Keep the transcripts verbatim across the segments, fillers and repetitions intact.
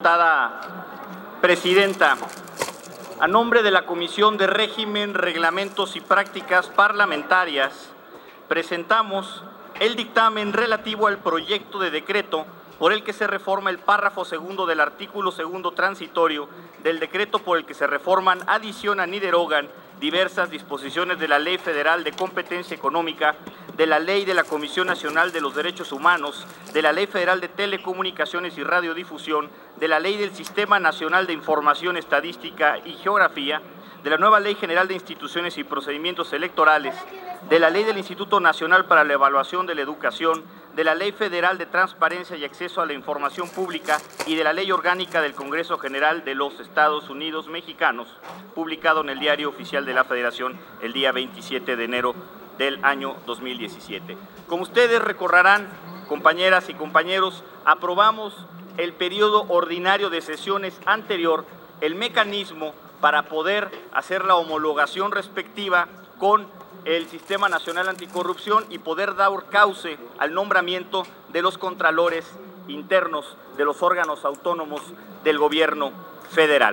diputada presidenta. A nombre de la Comisión de Régimen, Reglamentos y Prácticas Parlamentarias, presentamos el dictamen relativo al proyecto de decreto por el que se reforma el párrafo segundo del artículo segundo transitorio del decreto por el que se reforman, adicionan y derogan diversas disposiciones de la Ley Federal de Competencia Económica, de la Ley de la Comisión Nacional de los Derechos Humanos, de la Ley Federal de Telecomunicaciones y Radiodifusión, de la Ley del Sistema Nacional de Información Estadística y Geografía, de la nueva Ley General de Instituciones y Procedimientos Electorales, de la Ley del Instituto Nacional para la Evaluación de la Educación, de la Ley Federal de Transparencia y Acceso a la Información Pública y de la Ley Orgánica del Congreso General de los Estados Unidos Mexicanos, publicado en el Diario Oficial de la Federación el día veintisiete de enero del año dos mil diecisiete. Como ustedes recordarán, compañeras y compañeros, aprobamos el periodo ordinario de sesiones anterior el mecanismo para poder hacer la homologación respectiva con el Sistema Nacional Anticorrupción y poder dar cauce al nombramiento de los contralores internos de los órganos autónomos del gobierno federal.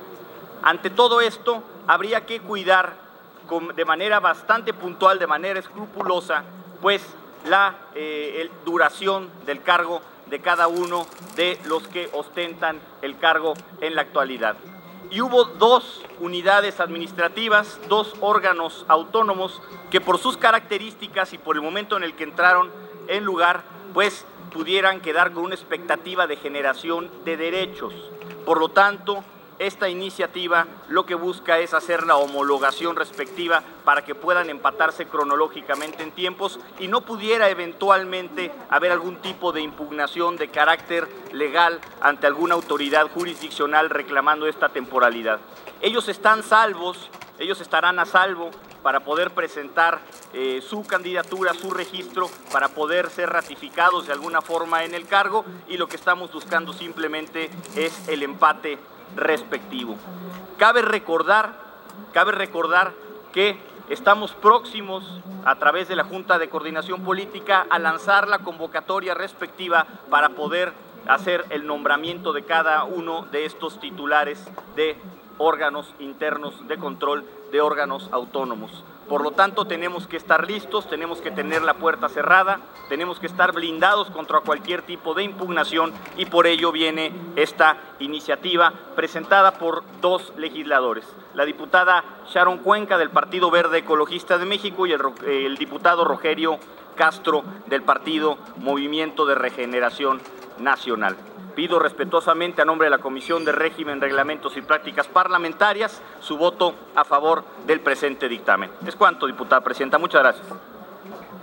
Ante todo esto, habría que cuidar con, de manera bastante puntual, de manera escrupulosa, pues la eh, el, duración del cargo de cada uno de los que ostentan el cargo en la actualidad. Y hubo dos unidades administrativas, dos órganos autónomos que por sus características y por el momento en el que entraron en lugar, pues pudieran quedar con una expectativa de generación de derechos. Por lo tanto, esta iniciativa lo que busca es hacer la homologación respectiva para que puedan empatarse cronológicamente en tiempos y no pudiera eventualmente haber algún tipo de impugnación de carácter legal ante alguna autoridad jurisdiccional reclamando esta temporalidad. Ellos están salvos, ellos estarán a salvo para poder presentar eh, su candidatura, su registro, para poder ser ratificados de alguna forma en el cargo, y lo que estamos buscando simplemente es el empate respectivo. Cabe recordar, cabe recordar que estamos próximos, a través de la Junta de Coordinación Política, a lanzar la convocatoria respectiva para poder hacer el nombramiento de cada uno de estos titulares de órganos internos de control de órganos autónomos. Por lo tanto, tenemos que estar listos, tenemos que tener la puerta cerrada, tenemos que estar blindados contra cualquier tipo de impugnación, y por ello viene esta iniciativa presentada por dos legisladores, la diputada Sharon Cuenca del Partido Verde Ecologista de México y el, el diputado Rogelio Castro del Partido Movimiento de Regeneración Nacional. Pido respetuosamente a nombre de la Comisión de Régimen, Reglamentos y Prácticas Parlamentarias su voto a favor del presente dictamen. Es cuanto, diputada presidenta. Muchas gracias.